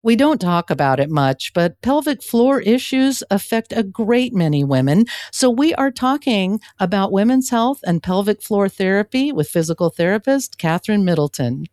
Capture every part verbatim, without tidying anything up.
We don't talk about it much, but pelvic floor issues affect a great many women. So we are talking about women's health and pelvic floor therapy with physical therapist Catherine Middleton.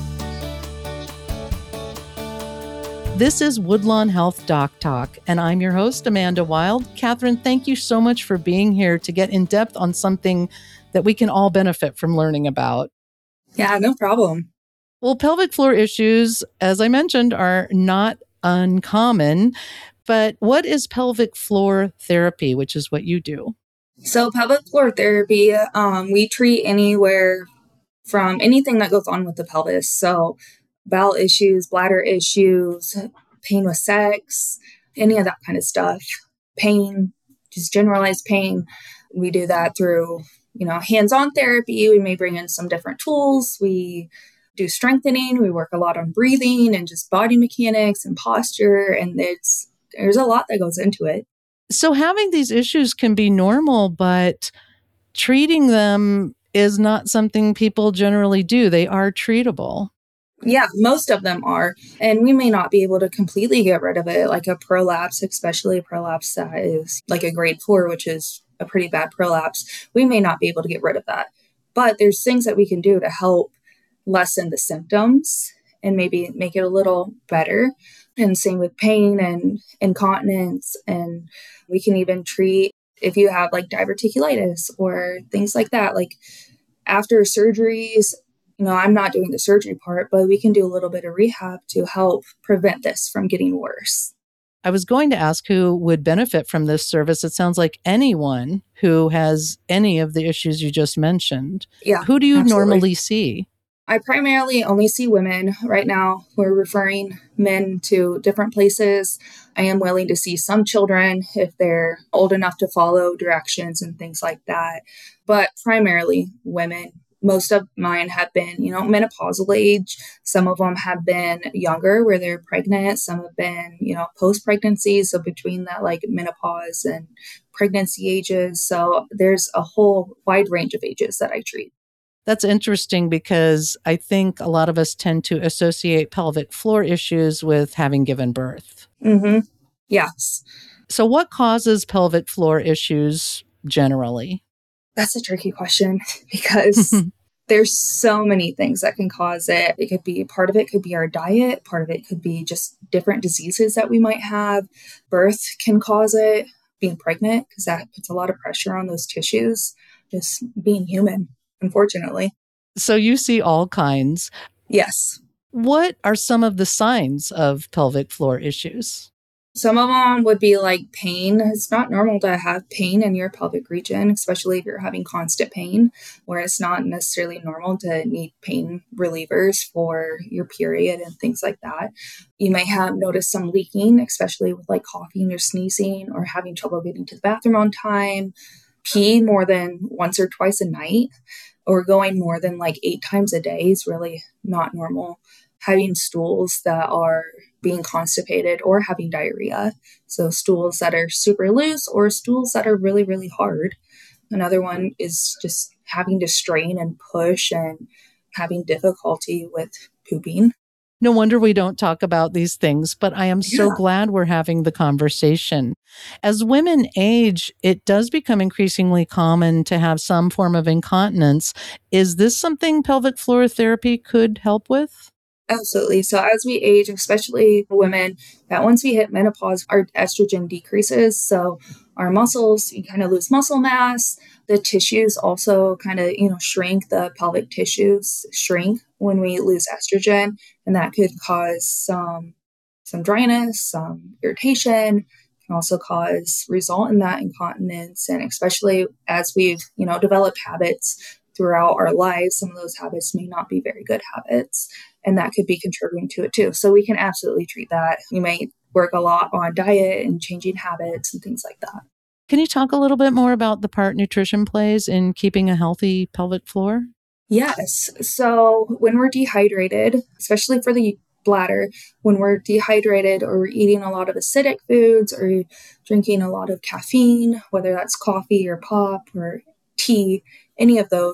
This is Woodlawn Health Doc Talk, and I'm your host, Amanda Wild. Catherine, thank you so much for being here to get in depth on something that we can all benefit from learning about. Yeah, no problem. Well, pelvic floor issues, as I mentioned, are not uncommon, but what is pelvic floor therapy, which is what you do? So pelvic floor therapy, um, we treat anywhere from anything that goes on with the pelvis. So bowel issues, bladder issues, pain with sex, any of that kind of stuff. Pain, just generalized pain. We do that through, you know, hands-on therapy. We may bring in some different tools. We do strengthening. We work a lot on breathing and just body mechanics and posture. And it's there's a lot that goes into it. So having these issues can be normal, but treating them is not something people generally do. They are treatable. Yeah, most of them are. And we may not be able to completely get rid of it, like a prolapse, especially a prolapse that is like a grade four, which is a pretty bad prolapse. We may not be able to get rid of that. But there's things that we can do to help lessen the symptoms and maybe make it a little better. And same with pain and incontinence. And we can even treat if you have like diverticulitis or things like that, like after surgeries. You know, I'm not doing the surgery part, but we can do a little bit of rehab to help prevent this from getting worse. I was going to ask who would benefit from this service. It sounds like anyone who has any of the issues you just mentioned. Yeah. Who do you absolutely. normally see? I primarily only see women right now. We're referring men to different places. I am willing to see some children if they're old enough to follow directions and things like that, but primarily women. Most of mine have been, you know, menopausal age. Some of them have been younger where they're pregnant. Some have been, you know, post-pregnancy. So between that, like menopause and pregnancy ages. So there's a whole wide range of ages that I treat. That's interesting because I think a lot of us tend to associate pelvic floor issues with having given birth. Mm-hmm. Yes. So what causes pelvic floor issues generally? That's a tricky question because there's so many things that can cause it. It could be, part of it could be our diet. Part of it could be just different diseases that we might have. Birth can cause it, being pregnant, because that puts a lot of pressure on those tissues, just being human, unfortunately. So you see all kinds. Yes. What are some of the signs of pelvic floor issues? Some of them would be like pain. It's not normal to have pain in your pelvic region, especially if you're having constant pain, where it's not necessarily normal to need pain relievers for your period and things like that. You may have noticed some leaking, especially with like coughing or sneezing or having trouble getting to the bathroom on time, pee more than once or twice a night, or going more than like eight times a day is really not normal. Having stools that are being constipated or having diarrhea. So stools that are super loose or stools that are really, really hard. Another one is just having to strain and push and having difficulty with pooping. No wonder we don't talk about these things, but I am so Yeah. glad we're having the conversation. As women age, it does become increasingly common to have some form of incontinence. Is this something pelvic floor therapy could help with? Absolutely. So as we age, especially women, that once we hit menopause, our estrogen decreases. So our muscles, you kind of lose muscle mass. The tissues also kind of, you know, shrink. The pelvic tissues shrink when we lose estrogen. And that could cause some, some dryness, some irritation, can also cause result in that incontinence. And especially as we've, you know, developed habits throughout our lives, some of those habits may not be very good habits. And that could be contributing to it too. So we can absolutely treat that. You may work a lot on diet and changing habits and things like that. Can you talk a little bit more about the part nutrition plays in keeping a healthy pelvic floor? Yes. So when we're dehydrated, especially for the bladder, when we're dehydrated or we're eating a lot of acidic foods or drinking a lot of caffeine, whether that's coffee or pop or tea, any of those,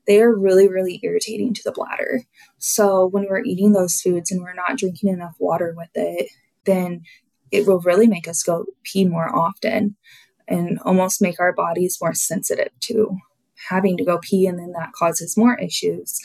they are really, really irritating to the bladder. So when we're eating those foods and we're not drinking enough water with it, then it will really make us go pee more often and almost make our bodies more sensitive to having to go pee, and then that causes more issues.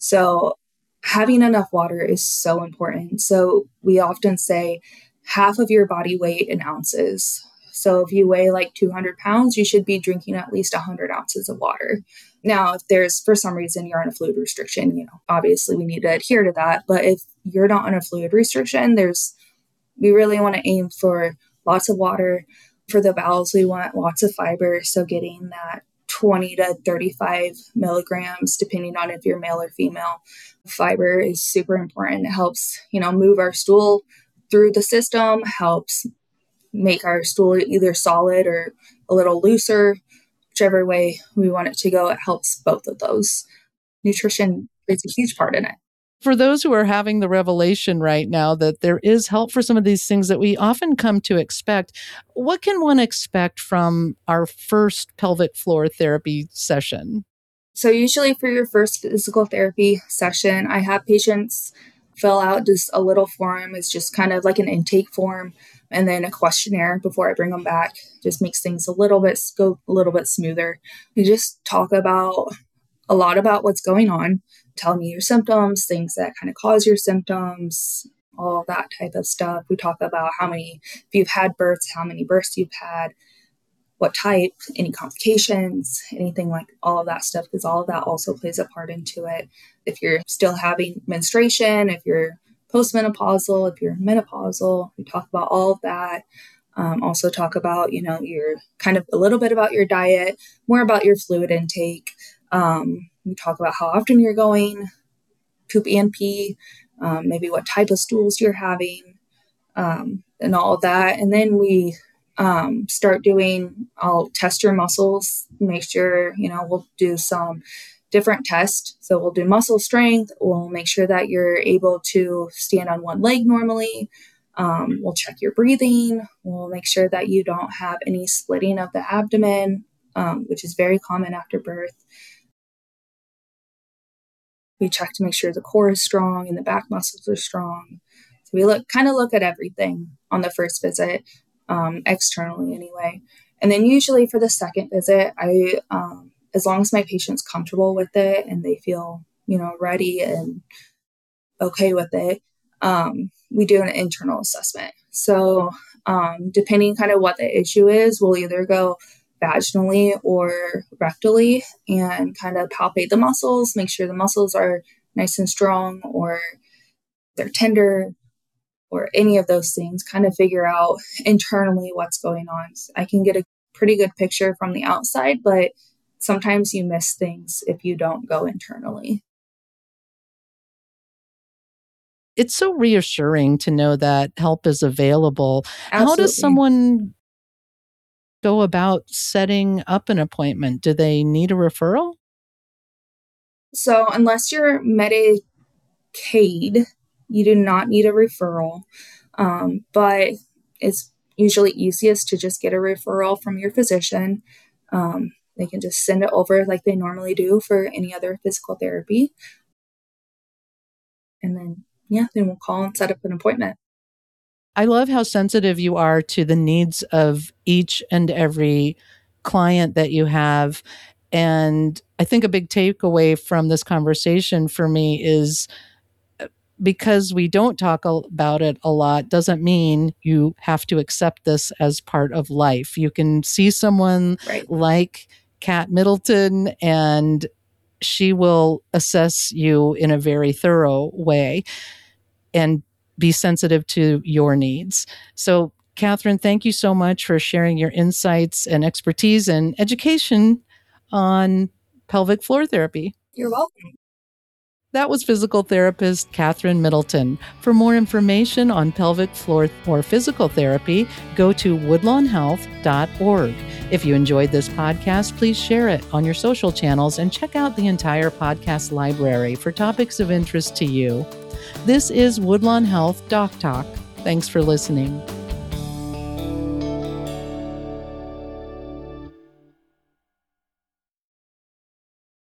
So having enough water is so important. So we often say half of your body weight in ounces. So if you weigh like two hundred pounds, you should be drinking at least one hundred ounces of water. Now, if there's, for some reason, you're on a fluid restriction, you know, obviously we need to adhere to that. But if you're not on a fluid restriction, there's, we really want to aim for lots of water. For the bowels, we want lots of fiber. So getting that twenty to thirty-five milligrams, depending on if you're male or female. Fiber is super important. It helps, you know, move our stool through the system, helps make our stool either solid or a little looser, whichever way we want it to go. It helps both of those. Nutrition plays a huge part in it. For those who are having the revelation right now that there is help for some of these things that we often come to expect, what can one expect from our first pelvic floor therapy session? So usually for your first physical therapy session, I have patients fill out just a little form. It's just kind of like an intake form and then a questionnaire before I bring them back. Just makes things a little bit, go a little bit smoother. We just talk about a lot about what's going on. Tell me your symptoms, things that kind of cause your symptoms, all that type of stuff. We talk about how many, if you've had births, how many births you've had, what type, any complications, anything like all of that stuff, because all of that also plays a part into it. If you're still having menstruation, if you're postmenopausal, if you're menopausal, we talk about all of that. Um, also talk about, you know, your kind of a little bit about your diet, more about your fluid intake. Um, we talk about how often you're going, poop and pee, um, maybe what type of stools you're having, um, and all of that. And then we um, start doing, I'll test your muscles, make sure, you know, we'll do some different tests. So we'll do muscle strength. We'll make sure that you're able to stand on one leg normally. Um, we'll check your breathing. We'll make sure that you don't have any splitting of the abdomen, um, which is very common after birth. We check to make sure the core is strong and the back muscles are strong. So we look kind of look at everything on the first visit, um, externally anyway. And then usually for the second visit, I, um, as long as my patient's comfortable with it and they feel, you know, ready and okay with it, um, we do an internal assessment. So um, depending kind of what the issue is, we'll either go vaginally or rectally and kind of palpate the muscles, make sure the muscles are nice and strong or they're tender or any of those things, kind of figure out internally what's going on. So I can get a pretty good picture from the outside, but sometimes you miss things if you don't go internally. It's so reassuring to know that help is available. Absolutely. How does someone go about setting up an appointment? Do they need a referral? So unless you're Medicaid, you do not need a referral. Um, but it's usually easiest to just get a referral from your physician. Um, they can just send it over like they normally do for any other physical therapy. And then, yeah, then we'll call and set up an appointment. I love how sensitive you are to the needs of each and every client that you have. And I think a big takeaway from this conversation for me is because we don't talk about it a lot doesn't mean you have to accept this as part of life. You can see someone Right. like Kat Middleton and she will assess you in a very thorough way and be sensitive to your needs. So, Catherine, thank you so much for sharing your insights and expertise and education on pelvic floor therapy. You're welcome. That was physical therapist Catherine Middleton. For more information on pelvic floor or physical therapy, go to woodlawn health dot org. If you enjoyed this podcast, please share it on your social channels and check out the entire podcast library for topics of interest to you. This is Woodlawn Health Doc Talk. Thanks for listening.